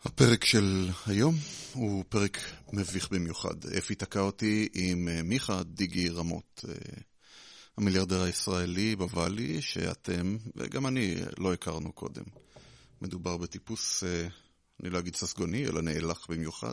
הפרק של היום הוא פרק מביך במיוחד. אפי תקע אותי עם מיכה דיגי רמות, המיליארדר הישראלי בוואלי, שאתם וגם אני לא הכרנו קודם. מדובר בטיפוס, אני לא אגיד ססגוני, אלא נאלח במיוחד.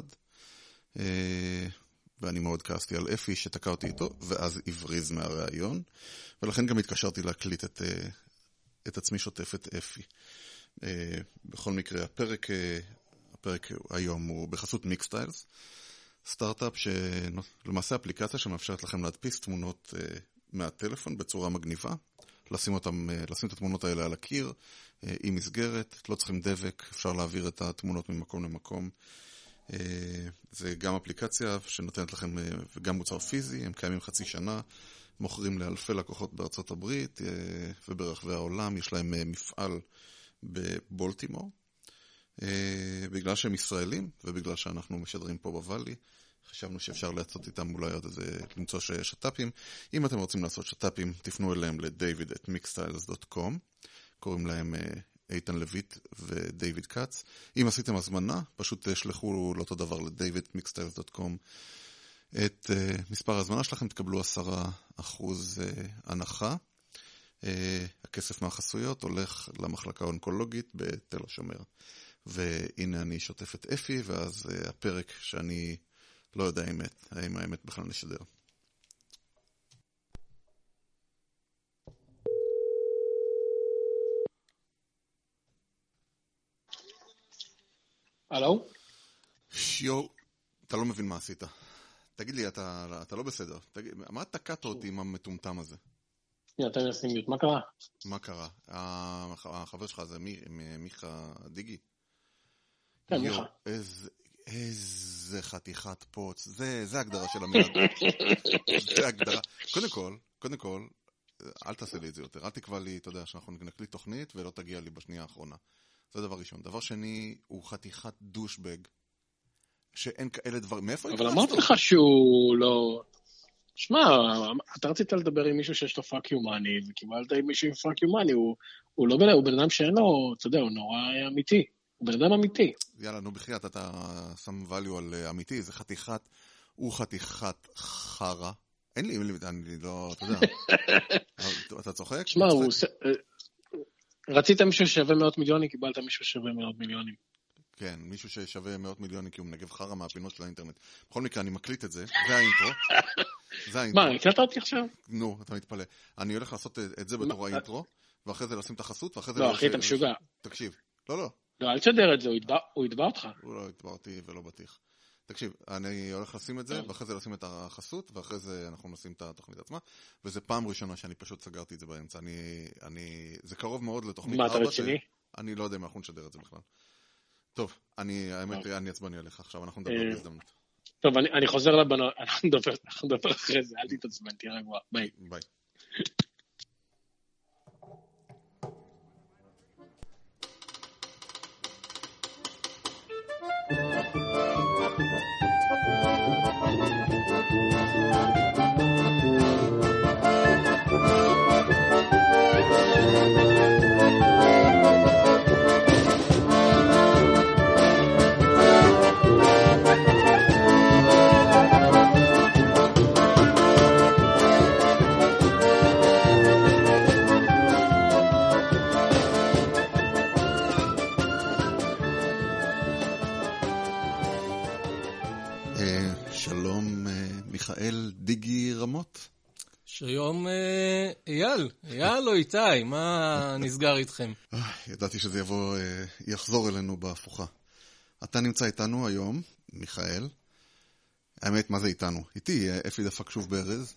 ואני מאוד כעסתי על אפי שתקע אותי איתו, ואז הבריז מהרעיון, ולכן גם התקשרתי להקליט את עצמי שוטף את אפי. בכל מקרה, הפרק היום הוא בחסות מיקסטיילס, סטארט-אפ שלמעשה אפליקציה שמאפשרת לכם להדפיס תמונות מהטלפון בצורה מגניבה, לשים את התמונות האלה על הקיר, עם מסגרת, לא צריכים דבק, אפשר להעביר את התמונות ממקום למקום. זה גם אפליקציה שנותנת לכם, וגם מוצר פיזי, הם קיימים חצי שנה, מוכרים לאלפי לקוחות בארצות הברית וברחבי העולם, יש להם מפעל בבולטימור. בגלל שהם ישראלים ובגלל שאנחנו משדרים פה בוואלי, חשבנו שאפשר לעשות איתם אולי עוד איזה, למצוא שטאפים. אם אתם רוצים לעשות שטאפים, תפנו אליהם ל-david@mixtiles.com, קוראים להם איתן לויט ודייוויד קאץ. אם עשיתם הזמנה, פשוט תשלחו לאותו דבר ל-david@mixtiles.com את מספר ההזמנה שלכם, תקבלו 10% הנחה. הכסף מהחסויות הולך למחלקה האונקולוגית בתל השומר. והנה אני שוטף את אפי, ואז הפרק שאני לא יודע האם האמת בכלל נשדר. הלו? שיו, אתה לא מבין מה עשית. תגיד לי, אתה לא בסדר. מה תקעת אותי עם המטומטם הזה? אתה מנסים להיות, מה קרה? מה קרה? החבר שלך זה מיכה דיגי? כן, מיכה. איזה חתיכת פוץ. זה הגדרה של המילה. זה הגדרה. קודם כל, אל תעשה לי את זה יותר. אל תקבע לי, אתה יודע, שאנחנו נקליט תוכנית ולא תגיע לי בשנייה האחרונה. זה דבר ראשון. דבר שני, הוא חתיכת דושבג. שאין כאלה דברים. מאיפה? אבל אמרתי לך שהוא לא... שמע, אתה רצית לדבר עם מישהו שיש לו פאק יומני, וקיבלת עם מישהו עם פאק יומני, הוא לא הוא בן אדם שאין לו, אתה יודע, הוא נורא אמיתי. הוא בן אדם אמיתי. יאללה, נו בחייאת, אתה שם value על אמיתי, זה הוא חתיכת חרה. אין לי, אני לא, אתה יודע. אתה צוחק? שמע, רצית מישהו ששווה 100 מיליונים, קיבלת מישהו ששווה 100 מיליונים. כן, מישהו ששווה 100 מיליונים, כי הוא מנגב חרה מהפינות של האינטרנט. בכל מקרה, אני מקליט את זה, זה האינטרו. מה, הקלטת אותי עכשיו? נו, אתה מתפלא. אני הולך לעשות את זה בתור האינטרו, ואחרי זה לשים את החסות, ואחרי זה... לא, אחי, אתה משוגע. תקשיב, לא. לא, אל תשדר את זה, הוא יתבע אותך. הוא לא יתבע אותי ולא בטיח. תקשיב, אני הולך לשים את זה, ואחרי זה לשים את החסות, ואחרי זה אנחנו נשים את התוכנית עצמה, וזה פעם ראשונה שאני פשוט סגרתי את זה באמצע. זה קרוב מאוד לתוכנית 4. מה, אתה רציני? אני לא יודע אם אנחנו נשדר את זה בכלל. טוב, האמת, אני עצבני עליך עכשיו, אנחנו נדבר בהזדמנות. טוב, אני חוזר לבנות, אנחנו נדבר אחרי זה, אל תתעצבן, תהיה רגוע, ביי. ביי. שלום, מיכאל דיגי רמות. שלום, אייל או איתי, מה נסגר איתכם? ידעתי שזה יחזור אלינו בהפוכה. אתה נמצא איתנו היום, מיכאל. האמת, מה זה איתנו? איתי, אפי דפק שוב ברז.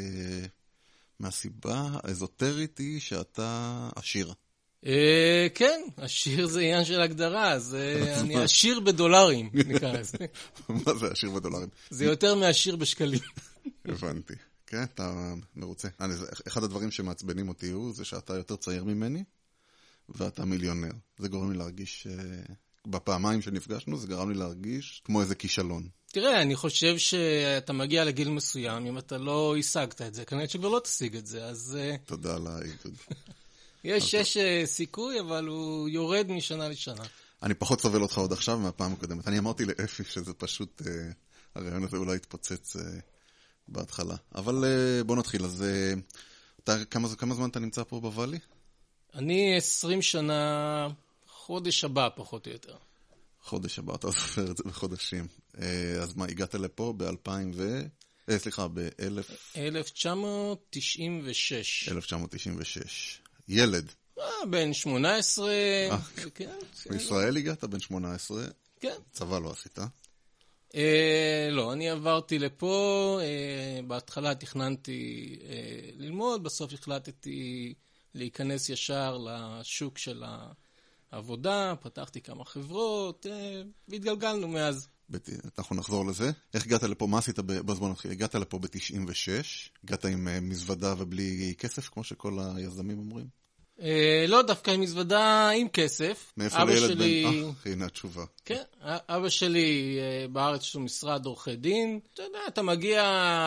מהסיבה האזוטרית היא שאתה עשיר. כן, עשיר זה עניין של הגדרה, אז אני עשיר בדולרים, נקרא לזה. מה זה עשיר בדולרים? זה יותר מעשיר בשקלים. הבנתי. כן, אתה מרוצה. אחד הדברים שמעצבנים אותי זה שאתה יותר צעיר ממני, ואתה מיליונר. זה גורם לי להרגיש, בפעמיים שנפגשנו, זה גרם לי להרגיש כמו איזה כישלון. תראה, אני חושב שאתה מגיע לגיל מסוים, אם אתה לא השגת את זה, כנראה שכבר לא תשיג את זה, אז... תודה על העידוד. יש סיכוי, אבל הוא יורד משנה לשנה. אני פחות סובל אותך עוד עכשיו מהפעם הקודמת. אני אמרתי לאפי שזה פשוט, הרעיון הזה אולי יתפוצץ בהתחלה. אבל בוא נתחיל. אז כמה זמן אתה נמצא פה בוואלי? אני 20 שנה, חודש הבא פחות או יותר. חודש הבא, אתה סופר את זה בחודשים. אז מה, הגעת לפה ב-1996. 1996. ילד. בן 18. בישראל הגעת בן 18. כן. צבא לא עשית? לא, אני עברתי לפה, בהתחלה תכננתי ללמוד, בסוף החלטתי להיכנס ישר לשוק של העבודה, פתחתי כמה חברות, והתגלגלנו מאז. אנחנו נחזור לזה. איך הגעת לפה? מה עשית בזמן נתחיל? הגעת לפה ב-96, הגעת עם מזוודה ובלי כסף, כמו שכל היזמים אומרים? לא, דווקא עם מזוודה עם כסף. מאיפה לילד בן? הנה התשובה. כן, אבא שלי בארץ יש לו משרד עורכי דין. אתה יודע, אתה מגיע,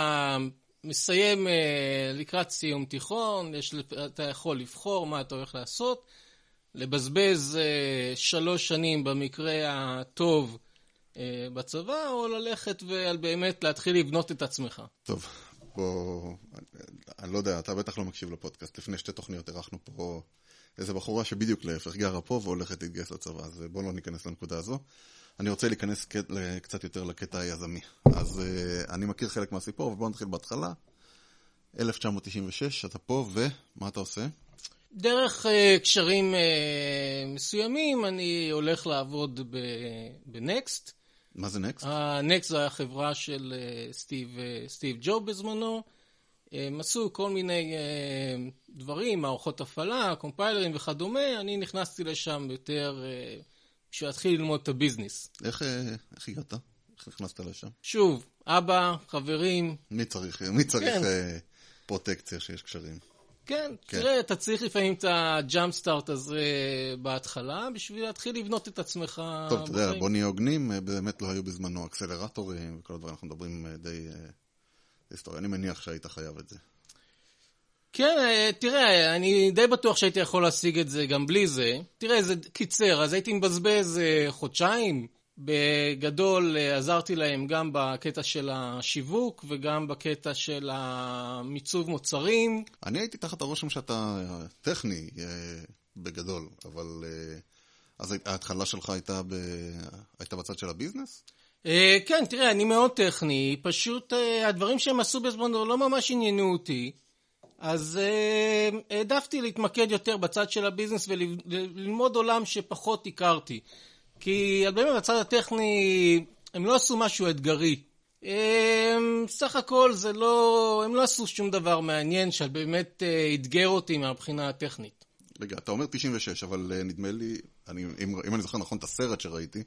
מסיים לקראת סיום תיכון, אתה יכול לבחור מה אתה הולך לעשות, לבזבז 3 שנים במקרה הטוב בצבא, או ללכת ובאמת להתחיל לבנות את עצמך. טוב, בוא, אני לא יודע, אתה בטח לא מקשיב לפודקאסט. לפני 2 תוכניות ערכנו פה איזו בחורה שבדיוק להפך גרה פה והולכת להתגייס לצבא, אז בוא לא ניכנס לנקודה הזו. אני רוצה להיכנס קצת יותר לקטע היזמי. אז אני מכיר חלק מהסיפור, אבל בוא נתחיל בהתחלה. 1996, אתה פה, ומה אתה עושה? דרך קשרים מסוימים, אני הולך לעבוד בנקסט. מה זה נקסט? נקסט זו החברה של סטיב ג'וב בזמנו. הם עשו כל מיני דברים, מערכות הפעלה, קומפיילרים וכדומה. אני נכנסתי לשם יותר בשביל להתחיל ללמוד את הביזנס. איך הגעת? איך נכנסת לשם? שוב, אבא, חברים. מי צריך פרוטקציה שיש קשרים? כן, תראה, אתה צריך לפעמים את הג'אמפ סטארט הזה בהתחלה, בשביל להתחיל לבנות את עצמך. טוב, אתה יודע, בוא נהיה הוגנים, באמת לא היו בזמנו אקסלרטורים וכל הדברים, אנחנו מדברים די היסטוריה, אני מניח שהיית חייב את זה. כן, תראה, אני די בטוח שהייתי יכול להשיג את זה גם בלי זה. תראה, זה קיצר, אז הייתי מבזבז חודשיים. בגדול עזרתי להם גם בקטע של השיווק וגם בקטע של המיצוב מוצרים. אני הייתי תחת הרושם שאתה טכני בגדול, אבל אז ההתחלה שלך הייתה בצד של הביזנס? כן, תראה, אני מאוד טכני, פשוט הדברים שהם עשו בזמנו לא ממש עניינו אותי, אז העדפתי להתמקד יותר בצד של הביזנס וללמוד עולם שפחות הכרתי. כי באמת בצד הטכני הם לא עשו משהו אתגרי. סך הכל הם לא עשו שום דבר מעניין שבאמת אתגר אותי מהבחינה הטכנית. רגע, אתה אומר 96, אבל נדמה לי, אם אני זוכר נכון את הסרט שראיתי,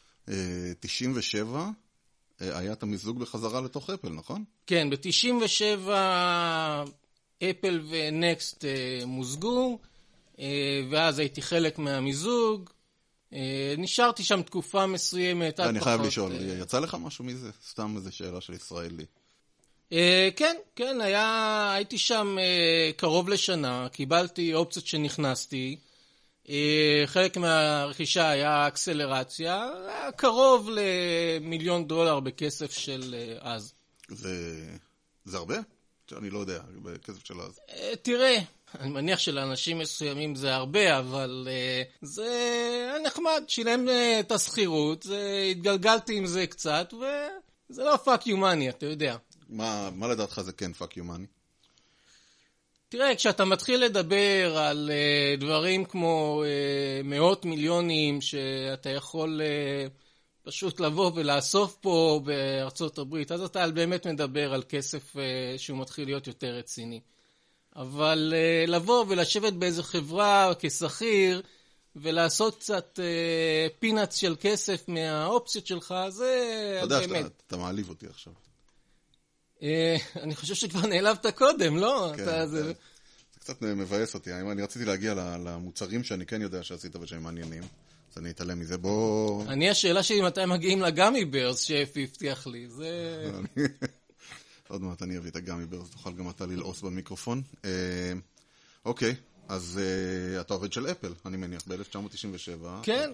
97 היה את המיזוג בחזרה לתוך אפל, נכון? כן, ב-97 אפל ונקסט מוזגו, ואז הייתי חלק מהמיזוג. נשארתי שם תקופה מסוימת. אני חייב לשאול, יצא לך משהו מזה? סתם איזו שאלה של ישראלי. כן, הייתי שם קרוב לשנה, קיבלתי אופציות שנכנסתי, חלק מהרכישה היה אקסלרציה, היה קרוב $1,000,000 בכסף של אז. זה הרבה? אני לא יודע, בכסף של אז. תראה, אני מניח שלאנשים מסוימים זה הרבה, אבל זה נחמד, שילם את הסחירות, התגלגלתי עם זה קצת, וזה לא fuck you money, אתה יודע. מה לדעתך זה כן fuck you money? תראה, כשאתה מתחיל לדבר על דברים כמו מאות מיליונים שאתה יכול פשוט לבוא ולאסוף פה בארצות הברית, אז אתה באמת מדבר על כסף שהוא מתחיל להיות יותר רציני. אבל לבוא ולשבת באיזו חברה כשכיר ולעשות קצת פינאץ של כסף מהאופציות שלך, זה אתה באמת. יודע, אתה מעליב אותי עכשיו. אני חושב שכבר נעלבת קודם, לא? כן, זה קצת מבאס אותי. אני רציתי להגיע למוצרים שאני כן יודע שעשית ושהם מעניינים, אז אני אתעלם מזה. בוא... השאלה שלי מתי מגיעים לגמי ברס שאפי הבטיח לי, זה... עוד מעט אני אביא את הגמי ברס, תוכל גם אתה ללעוס במיקרופון. אוקיי, אז אתה עובד של אפל, אני מניח, ב-1997. כן.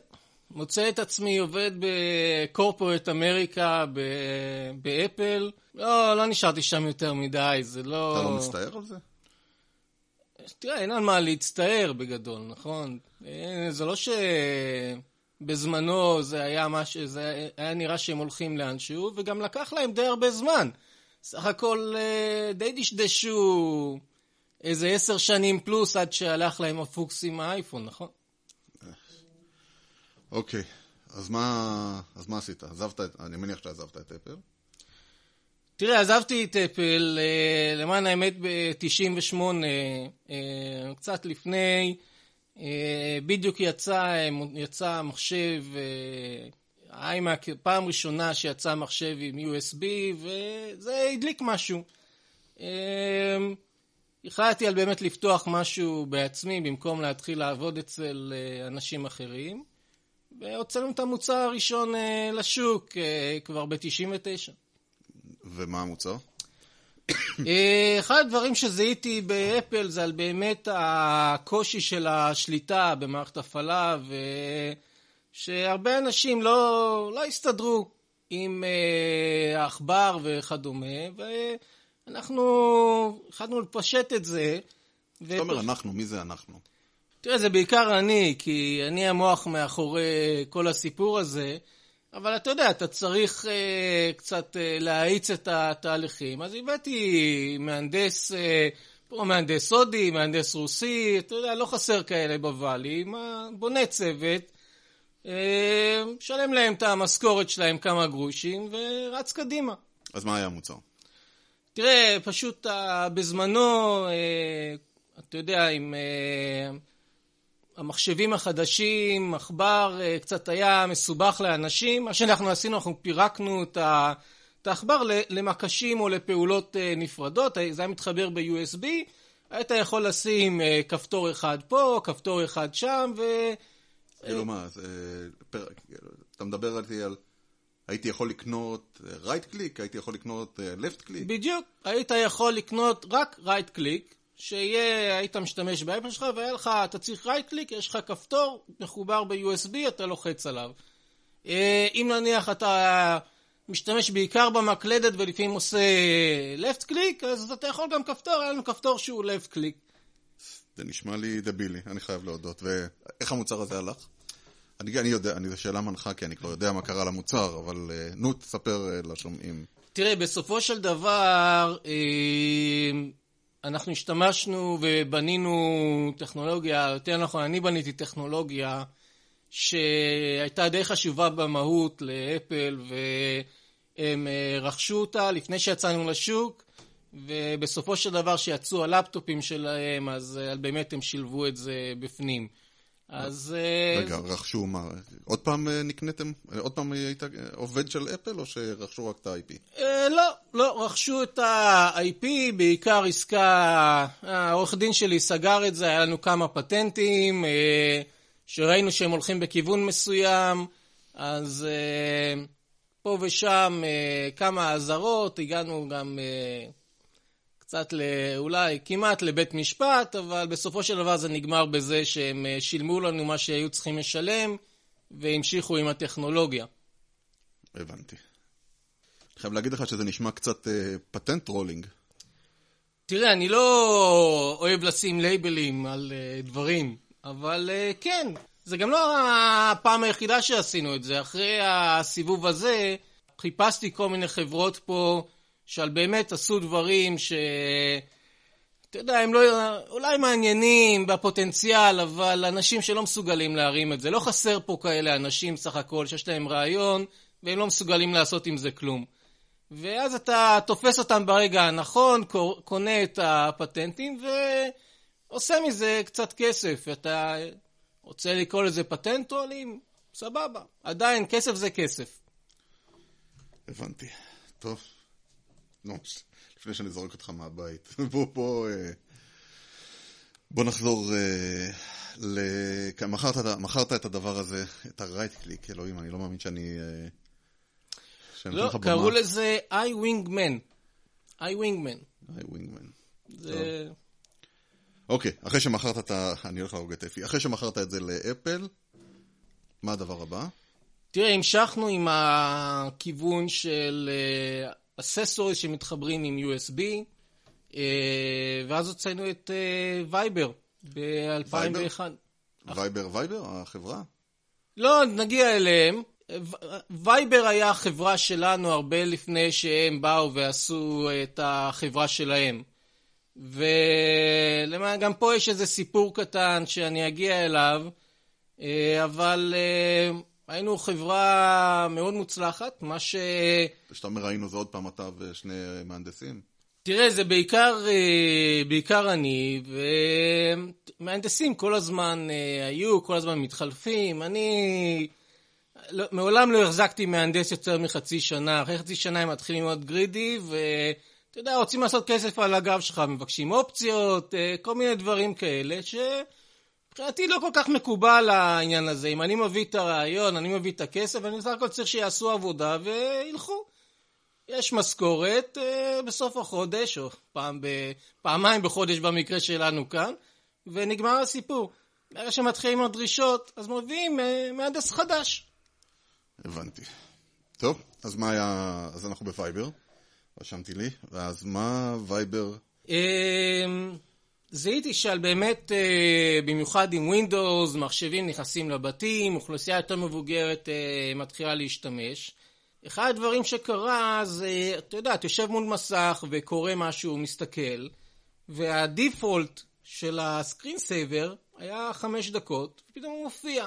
מוצא את עצמי עובד בקורפורט אמריקה, באפל. לא נשארתי שם יותר מדי, זה לא... אתה לא מצטער על זה? תראה, אין על מה להצטער בגדול, נכון? זה לא שבזמנו זה היה נראה שהם הולכים לאנשהו, וגם לקח להם די הרבה זמן. סך הכל די דשדשו איזה 10 שנים פלוס עד שהלך להם הפוקס עם האייפון, נכון? אוקיי, אז מה עשית? אני מניח שעזבת את אפל. תראה, עזבתי את אפל, למען האמת ב-98, קצת לפני, בדיוק יצא מחשב, האיימק, פעם ראשונה שיצא מחשב עם USB, וזה הדליק משהו. החלטתי על באמת לפתוח משהו בעצמי, במקום להתחיל לעבוד אצל אנשים אחרים, והוצאנו את המוצר הראשון לשוק כבר ב-99. ומה המוצר? אחד הדברים שזיהיתי באפל זה על באמת הקושי של השליטה במערכת הפעלה, ושהרבה אנשים לא הסתדרו עם העכבר וכדומה, ואנחנו החלטנו לפשט את זה. זאת אומרת, אנחנו, מי זה אנחנו? תראה, זה בעיקר אני, כי אני המוח מאחורי כל הסיפור הזה, אבל אתה יודע, אתה צריך קצת להאיץ את התהליכים. אז הבאתי מהנדס, פה מהנדס הודי, מהנדס רוסי, אתה יודע, לא חסר כאלה בוואלי, בונה צוות, שלם להם את המשכורת שלהם כמה גרושים, ורץ קדימה. אז מה היה המוצר? תראה, פשוט בזמנו, אתה יודע, עם המחשבים החדשים, מחבר קצת היה מסובך לאנשים. מה שאנחנו עשינו, אנחנו פירקנו את העכבר למקשים או לפעולות נפרדות. זה היה מתחבר ב-USB. היית יכול לשים כפתור אחד פה, כפתור אחד שם, כאילו מה, אתה מדבר על... הייתי יכול לקנות right click, הייתי יכול לקנות left click? בדיוק, היית יכול לקנות רק right click, היית משתמש באפל שלך, והיה לך, אתה צריך right click, יש לך כפתור מחובר ב-USB, אתה לוחץ עליו. אם נניח אתה משתמש בעיקר במקלדת ולפעמים עושה left click, אז אתה יכול גם כפתור, היה לנו כפתור שהוא left click. זה נשמע לי דבילי, אני חייב להודות. ואיך המוצר הזה הלך? אני יודע, זו שאלה מנחה, כי אני כבר יודע מה קרה למוצר, אבל נו, תספר לשומעים. תראה, בסופו של דבר, אנחנו השתמשנו ובנינו טכנולוגיה, יותר נכון, אני בניתי טכנולוגיה שהייתה די חשובה במהות לאפל, והם רכשו אותה לפני שיצאנו לשוק, ובסופו של דבר שיצאו הלפטופים שלהם, אז באמת הם שילבו את זה בפנים. אז... רגע, רכשו מה? עוד פעם נקניתם? עוד פעם היית עובד של אפל או שרכשו רק את ה-IP? לא, רכשו את ה-IP, בעיקר עסקה, העורך דין שלי סגר את זה, היה לנו כמה פטנטים, שראינו שהם הולכים בכיוון מסוים, אז פה ושם כמה עזרות, הגענו גם... קצת אולי כמעט לבית משפט, אבל בסופו של דבר זה נגמר בזה שהם שילמו לנו מה שהיו צריכים לשלם, והמשיכו עם הטכנולוגיה. הבנתי. אני חייב להגיד לך שזה נשמע קצת פטנט רולינג. תראה, אני לא אוהב לשים לייבלים על דברים, אבל כן, זה גם לא הפעם היחידה שעשינו את זה. אחרי הסיבוב הזה, חיפשתי כל מיני חברות פה, שעל באמת עשו דברים ש... אתה יודע, הם לא... אולי מעניינים בפוטנציאל, אבל אנשים שלא מסוגלים להרים את זה. לא חסר פה כאלה אנשים סך הכל שיש להם רעיון, והם לא מסוגלים לעשות עם זה כלום. ואז אתה תופס אותם ברגע הנכון, קונה את הפטנטים, ועושה מזה קצת כסף. אתה רוצה לקרוא לזה פטנט רולים? סבבה. עדיין, כסף זה כסף. הבנתי. טוב. לא, לפני שאני זורק אותך מהבית. בוא נחזור מכרת את הדבר הזה, את ה-right click, אלוהים, אני לא מאמין שאני... לא, קראו לזה iWingman. זה... אוקיי, אחרי שמכרת אני הולך להרוג את אפי. אחרי שמכרת את זה לאפל, מה הדבר הבא? תראה, המשכנו עם הכיוון של אססוריז שמתחברים עם USB, ואז הוצאנו את וייבר ב-2001. וייבר, החברה? לא, נגיע אליהם. וייבר היה החברה שלנו הרבה לפני שהם באו ועשו את החברה שלהם. וגם פה יש איזה סיפור קטן שאני אגיע אליו, אבל היינו חברה מאוד מוצלחת, מה ש... שאתה אומר, ראינו זה עוד פעם אתה ושני מהנדסים? תראה, זה בעיקר אני, ומהנדסים כל הזמן היו, כל הזמן מתחלפים. אני מעולם לא החזקתי מהנדס יותר מחצי שנה. אחרי חצי שנה הם מתחילים להיות גרידי, ואתה יודע, רוצים לעשות כסף על הגב שלך, מבקשים אופציות, כל מיני דברים כאלה, מבחינתי לא כל כך מקובל העניין הזה. אם אני מביא את הרעיון, אני מביא את הכסף, אני בסך הכל צריך שיעשו עבודה וילכו. יש משכורת בסוף החודש, או פעמיים בחודש במקרה שלנו כאן, ונגמר הסיפור. ברגע שמתחילים עם דרישות, אז מביאים מהנדס חדש. הבנתי. טוב, אז מה היה... אז אנחנו בווייבר, רשמתי לי, ואז מה וייבר... זיהיתי שעל באמת, במיוחד עם ווינדוס, מחשבים נכנסים לבתים, אוכלוסייה יותר מבוגרת מתחילה להשתמש. אחד הדברים שקרה זה, אתה יודע, אתה יושב מול מסך וקורא משהו, מסתכל, והדיפולט של הסקרין סייבר היה 5 דקות, ופתאום הוא מופיע.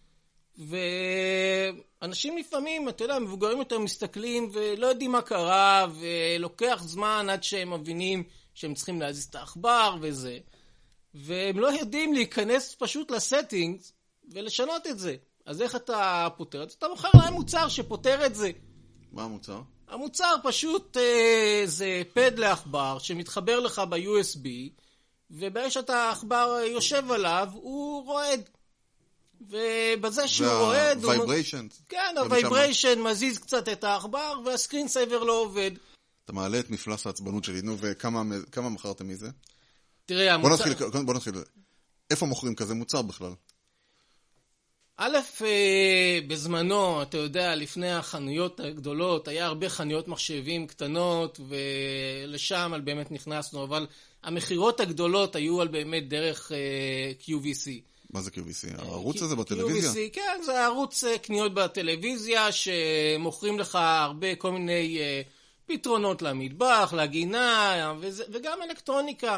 ואנשים לפעמים, אתה יודע, מבוגרים יותר מסתכלים ולא יודעים מה קרה, ולוקח זמן עד שהם מבינים שהם צריכים להזיז את העכבר וזה. והם לא יודעים להיכנס פשוט לסטינגס ולשנות את זה. אז איך אתה פותר את זה? אתה מוכר להם מוצר שפותר את זה. מה המוצר? המוצר פשוט זה פד לעכבר שמתחבר לך ב-USB, וברגע שאתה העכבר יושב עליו, הוא רועד. ובזה שהוא רועד... והוויבריישן. כן, הוויבריישן מזיז קצת את העכבר, והסקרין סייבר לא עובד. אתה מעלה את מפלס העצבנות שלי, נו, וכמה מכרתם מזה? תראה, המוצר... בוא נתחיל. איפה מוכרים כזה מוצר בכלל? א', בזמנו, אתה יודע, לפני החנויות הגדולות, היה הרבה חנויות מחשבים קטנות, ולשם על באמת נכנסנו, אבל המחירות הגדולות היו על באמת דרך QVC. מה זה QVC? הערוץ הזה בטלוויזיה? QVC, כן, זה ערוץ קניות בטלוויזיה, שמוכרים לך הרבה כל מיני פתרונות למטבח, לגינה, וגם אלקטרוניקה.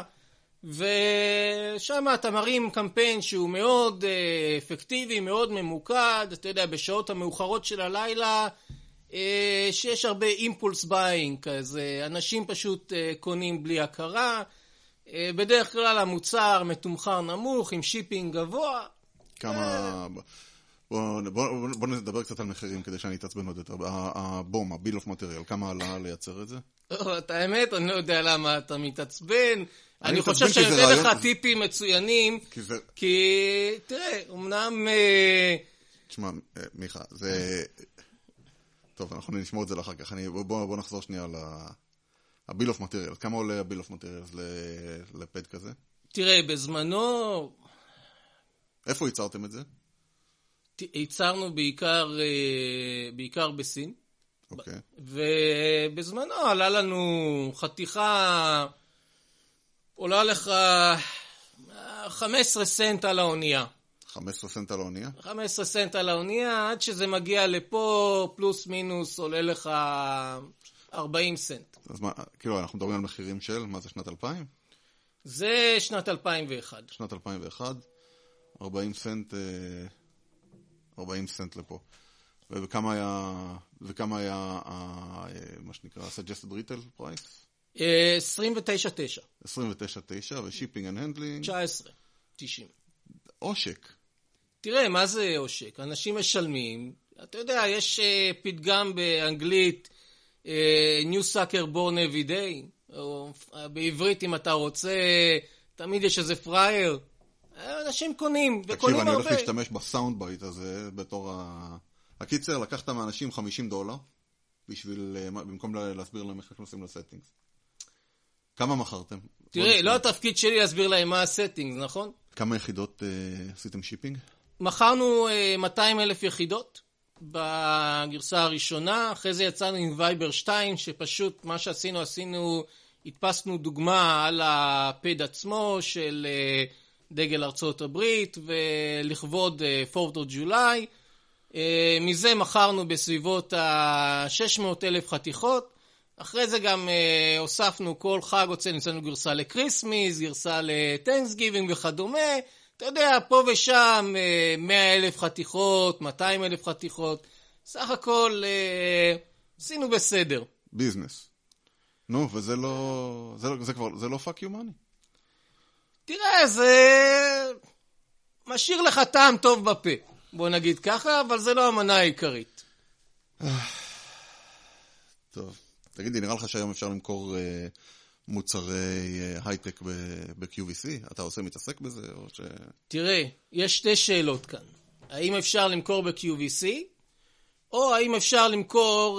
ושם אתה מרים קמפיין שהוא מאוד אפקטיבי, מאוד ממוקד, אתה יודע, בשעות המאוחרות של הלילה, שיש הרבה אימפולס ביינג, אז אנשים פשוט קונים בלי הכרה, בדרך כלל המוצר מתומחר נמוך, עם שיפינג גבוה. כמה... בוא נדבר קצת על מחירים כדי שאני אתעצבן עוד יותר. הבום, הביל אוף מטריאל, כמה עלה לייצר את זה? את האמת, אני לא יודע למה אתה מתעצבן. אני חושב שאני נותן לך טיפים מצוינים, כי תראה, אמנם... תשמע, מיכה, זה... טוב, אנחנו נשמור את זה לאחר כך. בוא נחזור שנייה על הביל אוף מטריאל. כמה עולה הביל אוף מטריאל לפד כזה? תראה, בזמנו... איפה ייצרתם את זה? ייצרנו בעיקר בסין. אוקיי. ובזמנו עלה לנו חתיכה, עולה לך 15 סנט על האונייה. 15 סנט על האונייה? 15 סנט על האונייה, עד שזה מגיע לפה, פלוס מינוס, עולה לך 40 סנט. אז מה, כאילו, אנחנו מדברים על מחירים של, מה זה, שנת 2000? זה שנת 2001. שנת 2001, 40 סנט לפה. וכמה היה, מה שנקרא, suggested retail price? 29.9. 29.9, ושיפינג and handling? 19.90. עושק. תראה, מה זה עושק? אנשים משלמים, אתה יודע, יש פתגם באנגלית, New sucker born every day, או בעברית אם אתה רוצה, תמיד יש איזה פרייר. אנשים קונים, וקונים הרבה. תקשיב, אני הולך להשתמש בסאונד בייט הזה בתור הקיצר, לקחת מאנשים $50 במקום להסביר להם איך נכנסים לסטינגס. כמה מכרתם? תראה, לא התפקיד שלי להסביר להם מה הסטינגס, נכון? כמה יחידות עשיתם שיפינג? מכרנו 200,000 יחידות בגרסה הראשונה, אחרי זה יצאנו עם וייבר 2, שפשוט מה שעשינו, הדפסנו דוגמה על הפד עצמו של דגל ארצות הברית, ולכבוד 4th of July. מזה מכרנו בסביבות ה-600,000 חתיכות. אחרי זה גם הוספנו כל חג, הוצאנו גרסה לקריסמיס, גרסה לטנקסגיבינג וכדומה. אתה יודע, פה ושם 100,000 חתיכות, 200,000 חתיכות. סך הכל עשינו בסדר. ביזנס. נו, וזה לא... זה לא fuck you money. תראה, זה משאיר לך טעם טוב בפה. בוא נגיד ככה, אבל זה לא המנה העיקרית. טוב. תגידי, נראה לך שהיום אפשר למכור מוצרי הייטק ב-QVC? אתה מתעסק בזה? או ש... תראה, יש שתי שאלות כאן. האם אפשר למכור ב-QVC? או האם אפשר למכור...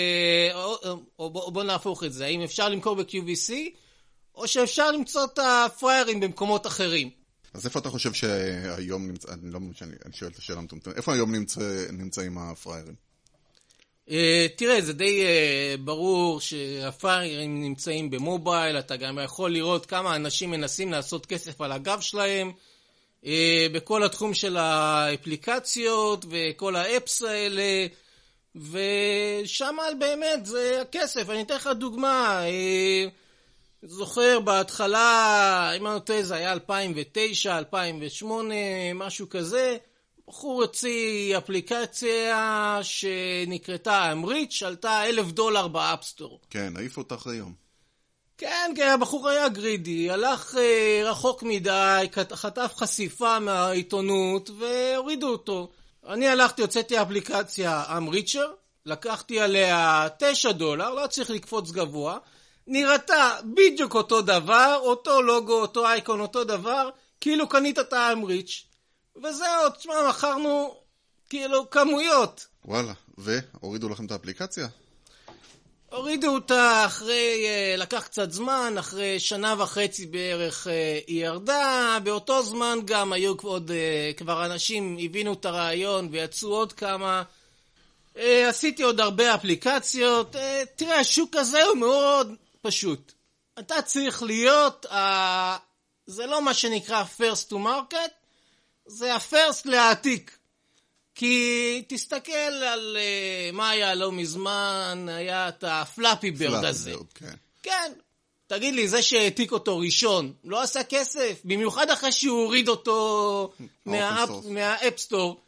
או בוא נהפוך את זה. האם אפשר למכור ב-QVC? או שאפשר למצוא את הפריירים במקומות אחרים? אז איפה אתה חושב שהיום נמצא... אני שואל את השאלה מטומטמת. איפה היום נמצאים הפריירים? תראה, זה די ברור שהפריירים נמצאים במובייל, אתה גם יכול לראות כמה אנשים מנסים לעשות כסף על הגב שלהם, בכל התחום של האפליקציות וכל האפס האלה, ושם באמת זה הכסף. אני אתן לך דוגמה, זוכר בהתחלה, אם אני נוטה זה היה 2009, 2008, משהו כזה, בחור הוציא אפליקציה שנקראתה אמריץ', עלתה $1,000 באפסטור. כן, העיף אותך היום. כן, הבחור היה גרידי, הלך רחוק מדי, חטף חשיפה מהעיתונות והורידו אותו. אני הלכתי, הוצאתי אפליקציה אמריצ'ר, לקחתי עליה $9, לא צריך לקפוץ גבוה, נראתה בדיוק אותו דבר, אותו לוגו, אותו אייקון, אותו דבר, כאילו קנית את האמריץ'. וזהו, תשמע, מכרנו כאילו כמויות. וואלה, והורידו לכם את האפליקציה? הורידו אותה אחרי, לקח קצת זמן, אחרי 1.5 שנה בערך היא ירדה. באותו זמן גם היו כבר אנשים הבינו את הרעיון ויצאו עוד כמה. עשיתי עוד הרבה אפליקציות. תראה, השוק הזה הוא מאוד פשוט. אתה צריך להיות, זה לא מה שנקרא first to market, זה ה-first להעתיק. כי תסתכל על מה היה לא מזמן, היה את הפלאפי ברד הזה. כן. כן, תגיד לי, זה שהעתיק אותו ראשון, לא עשה כסף? במיוחד אחרי שהוא הוריד אותו מהאפסטור,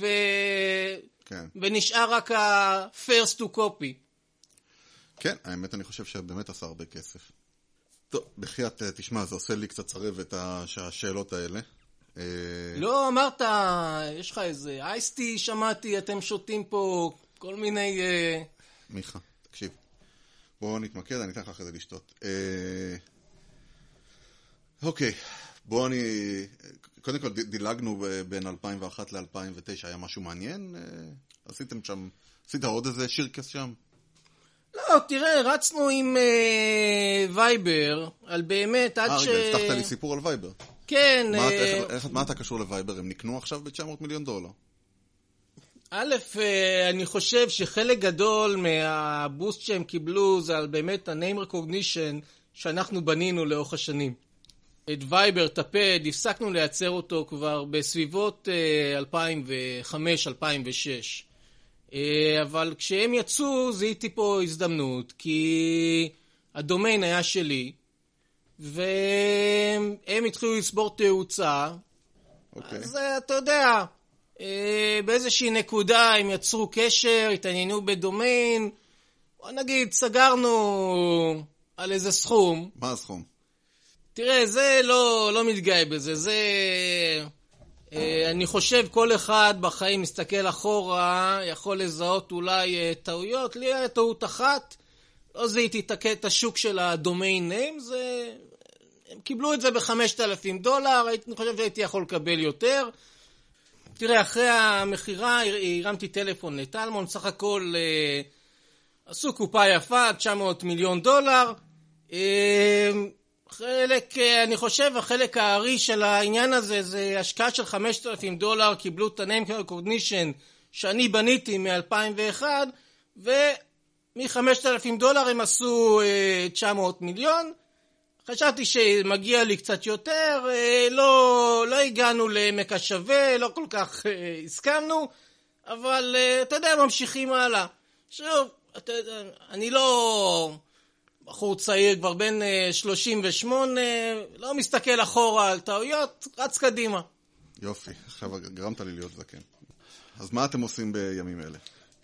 ונשאר רק ה-first to copy. כן, האמת אני חושב שבאמת עשה הרבה כסף. טוב, בחייאת, תשמע, זה עושה לי קצת צרב את השאלות האלה. לא, אמרת, יש לך איזה אייסטי, שמעתי, אתם שותים פה כל מיני... מיכה, תקשיב. בואו נתמקד, אני אתן לך אחרי זה לשתות. אוקיי, קודם כל דילגנו בין 2001 ל-2009, היה משהו מעניין? עשית עוד איזה שירקס שם? לא, תראה, רצנו עם וייבר, על באמת עד ש... רגע, הבטחת לי סיפור על וייבר. כן. מה אתה קשור לווייבר? הם נקנו עכשיו $900 מיליון. א', אני חושב שחלק גדול מהבוסט שהם קיבלו זה על באמת ה-name recognition שאנחנו בנינו לאורך השנים. את וייבר, את הפד, הפסקנו לייצר אותו כבר בסביבות 2005-2006. אבל כשהם יצאו, זיהיתי פה הזדמנות, כי הדומיין היה שלי, והם התחילו לסבור תאוצה. אז אתה יודע, באיזושהי נקודה הם יצרו קשר, התעניינו בדומיין, בוא נגיד, סגרנו על איזה סכום. מה הסכום? תראה, זה לא מתגאה בזה, זה... אני חושב כל אחד בחיים מסתכל אחורה, יכול לזהות אולי טעויות, לי היה טעות אחת, לא זיהיתי את השוק של הדומיין ניים, זה... הם קיבלו את זה $5,000, אני חושב שהייתי יכול לקבל יותר. תראה, אחרי המחירה הרמתי טלפון לטלמון, סך הכל עשו קופה יפה, $900 מיליון. אני חושב, החלק הארי של העניין הזה זה השקעה של $5,000, קיבלו את ה-name recognition שאני בניתי מ-2001, ומ-$5,000 הם עשו 900 מיליון. חשבתי שמגיע לי קצת יותר, לא הגענו לעמק השווה, לא כל כך הסכמנו, אבל אתה יודע, ממשיכים הלאה. שוב, אני לא בחור צעיר, כבר בן 38, לא מסתכל אחורה על טעויות, רץ קדימה. יופי, עכשיו גרמת לי להיות זקן. אז מה אתם עושים בימים אלה?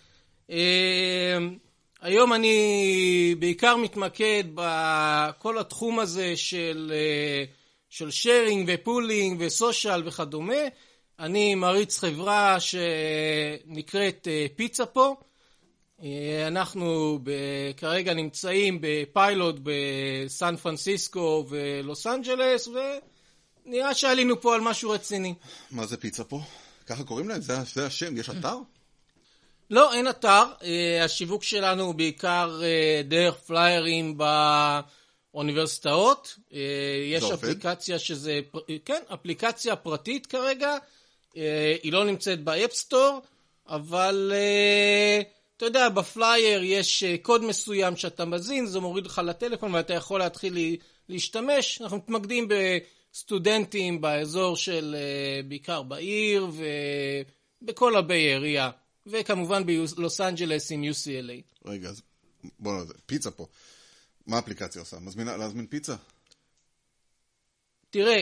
היום אני בעיקר מתמקד בכל התחום הזה של sharing ופולינג וסושיאל וכדומה. אני מריץ חברה שנקראת פיצה פה. אנחנו כרגע נמצאים בפיילוט בסן פרנסיסקו ולוס אנג'לס, ונראה שעלינו פה על משהו רציני. מה זה פיצה פה? ככה קוראים להם? זה השם? יש אתר? לא, אין אתר. השיווק שלנו הוא בעיקר דרך פליירים באוניברסיטאות. יש אפליקציה שזה, כן, אפליקציה פרטית כרגע. היא לא נמצאת באפסטור, אבל אתה יודע, בפלייר יש קוד מסוים שאתה מזין, זה מוריד לך לטלפון ואתה יכול להתחיל להשתמש. אנחנו מתמקדים בסטודנטים באזור של בעיקר בעיר ובכל הביי אריה. וכמובן בלוס אנג'לס עם UCLA. רגע, אז בוא נראה, פיצה פה. מה האפליקציה עושה? להזמין פיצה? תראה,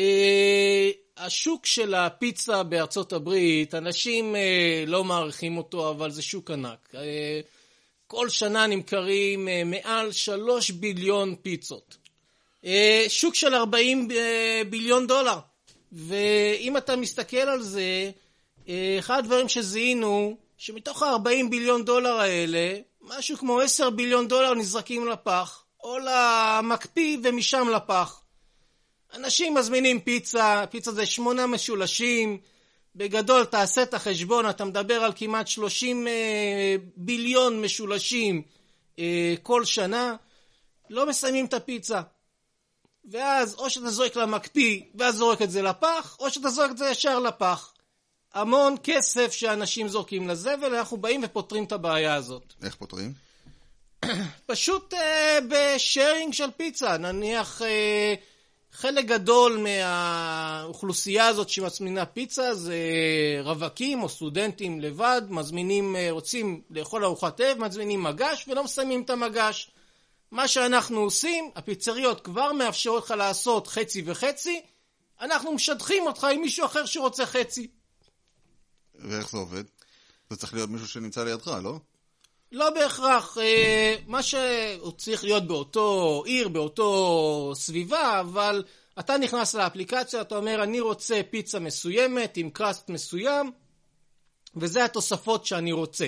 השוק של הפיצה בארצות הברית, אנשים לא מעריכים אותו, אבל זה שוק ענק. כל שנה נמכרים מעל 3 ביליון פיצות. שוק של $40 ביליון. ואם אתה מסתכל על זה, אחד הדברים שזיהינו, שמתוך $40 ביליון האלה, משהו כמו $10 ביליון נזרקים לפח, או למקפיא ומשם לפח. אנשים מזמינים פיצה, פיצה זה 8 משולשים, בגדול תעשה את החשבון, אתה מדבר על כמעט 30 ביליון משולשים כל שנה, לא מסיימים את הפיצה. ואז או שאתה זורק למקפיא, ואז זורק את זה לפח, או שאתה זורק את זה ישר לפח. המון כסף שאנשים זורקים לזבל, אנחנו באים ופותרים את הבעיה הזאת. איך פותרים? פשוט בשיירינג של פיצה. נניח חלק גדול מהאוכלוסייה הזאת שמזמינה פיצה זה רווקים או סטודנטים לבד, מזמינים, רוצים לאכול ארוחת ערב, מזמינים מגש ולא מסיימים את המגש. מה שאנחנו עושים, הפיצריות כבר מאפשרות לך לעשות חצי וחצי, אנחנו משדכים אותך עם מישהו אחר שרוצה חצי. ואיך זה עובד? זה צריך להיות מישהו שנמצא לידך, לא? לא בהכרח. מה שהוא צריך להיות באותו עיר, באותו סביבה, אבל אתה נכנס לאפליקציה, אתה אומר, אני רוצה פיצה מסוימת עם קראסט מסוים, וזה התוספות שאני רוצה.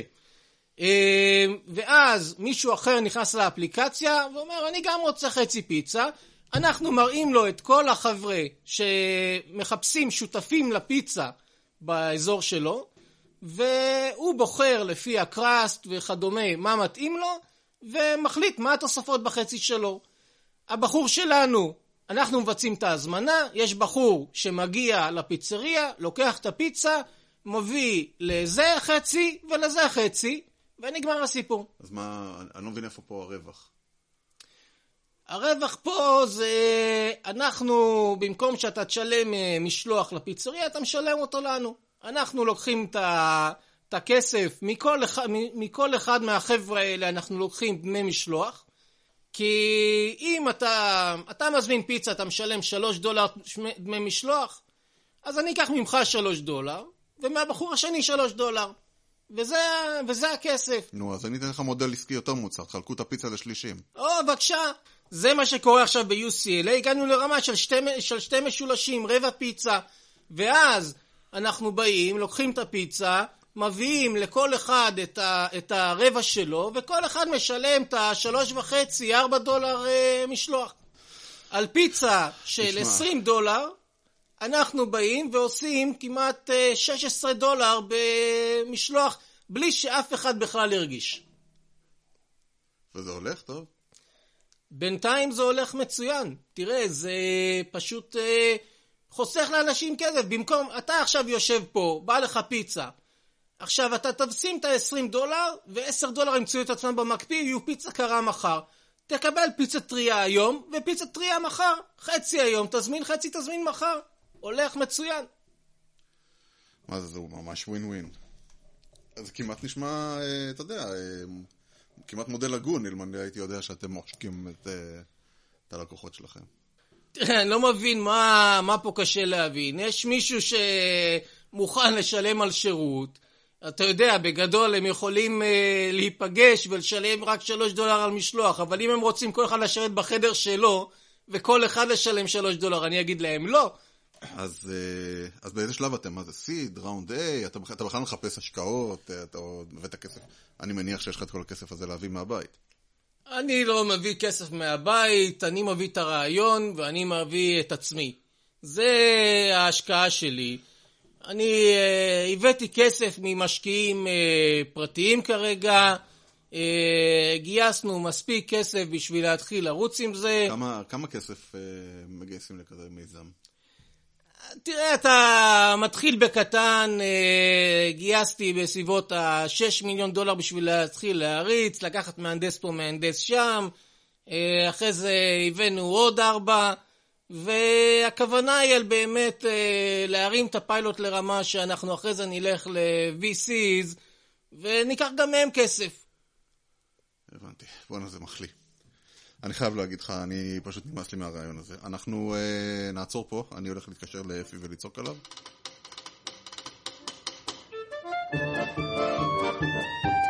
ואז מישהו אחר נכנס לאפליקציה ואומר, אני גם רוצה חצי פיצה. אנחנו מראים לו את כל החבר'ה שמחפשים שותפים לפיצה באזור שלו, והוא בוחר לפי הקראסט וכדומה מה מתאים לו, ומחליט מה התוספות בחצי שלו. הבחור שלנו, אנחנו מבצעים את ההזמנה, יש בחור שמגיע לפיצריה, לוקח את הפיצה, מביא לזה חצי ולזה חצי, ונגמר הסיפור. אז מה, אני לא מבין איפה פה הרווח. הרווח פה זה, אנחנו, במקום שאתה תשלם משלוח לפיצריה, אתה משלם אותו לנו. אנחנו לוקחים את הכסף, מכל אחד מהחבר'ה האלה אנחנו לוקחים דמי משלוח, כי אם אתה מזמין פיצה, אתה משלם $3 דמי משלוח, אז אני אקח ממך $3, ומהבחור השני $3. וזה הכסף. נו, אז אני אתן לך מודל עסקי יותר מוצר, חלקו את הפיצה לשלישים. בבקשה. זה מה שקורה עכשיו ב-UCLA, הגענו לרמה של שתי משולשים, רבע פיצה, ואז אנחנו באים, לוקחים את הפיצה, מביאים לכל אחד את הרבע שלו, וכל אחד משלם את $3.5-4 משלוח. על פיצה של $20, אנחנו באים ועושים כמעט $16 במשלוח, בלי שאף אחד בכלל הרגיש. וזה הולך טוב? בינתיים זה הולך מצוין. תראה, זה פשוט חוסך לאנשים כסף. במקום, אתה עכשיו יושב פה, בא לך פיצה. עכשיו אתה תשים את $20, ו$10 ימצאו את עצמם במקפיא, יהיו פיצה קרה מחר. תקבל פיצה טריה היום, ופיצה טריה מחר. חצי היום, תזמין חצי, תזמין מחר. הולך מצוין. מה זה, הוא ממש ווין ווין. זה כמעט נשמע, אתה יודע, כמעט מודל הגון, אלמלא הייתי יודע שאתם מוחקים את הלקוחות שלכם. תראה, אני לא מבין מה פה קשה להבין. יש מישהו שמוכן לשלם על שירות. אתה יודע, בגדול הם יכולים להיפגש ולשלם רק $3 על משלוח, אבל אם הם רוצים כל אחד לשרת בחדר שלו, וכל אחד לשלם $3, אני אגיד להם לא. אז באיזה שלב אתם? מה זה? סיד, ראונד A? אתה בכלל מחפש השקעות, אתה מביא את הכסף. אני מניח שיש לך את כל הכסף הזה להביא מהבית. אני לא מביא כסף מהבית, אני מביא את הרעיון ואני מביא את עצמי. זה ההשקעה שלי. אני הבאתי כסף ממשקיעים פרטיים כרגע, גייסנו מספיק כסף בשביל להתחיל לרוץ עם זה. כמה כסף מגייסים לכזה מיזם? תראה, אתה מתחיל בקטן, גייסתי בסביבות $6 מיליון בשביל להתחיל להריץ, לקחת מהנדס פה, מהנדס שם, אחרי זה הבאנו עוד 4, והכוונה היא על באמת להרים את הפיילוט לרמה שאנחנו אחרי זה נלך ל-VCs, וניקח גם מהם כסף. הבנתי, בוא'נה זה מחליא. אני חייב להגיד לך, אני פשוט נמאס לי מהרעיון הזה. אנחנו נעצור פה, אני הולך להתקשר לאפי ולצעוק עליו.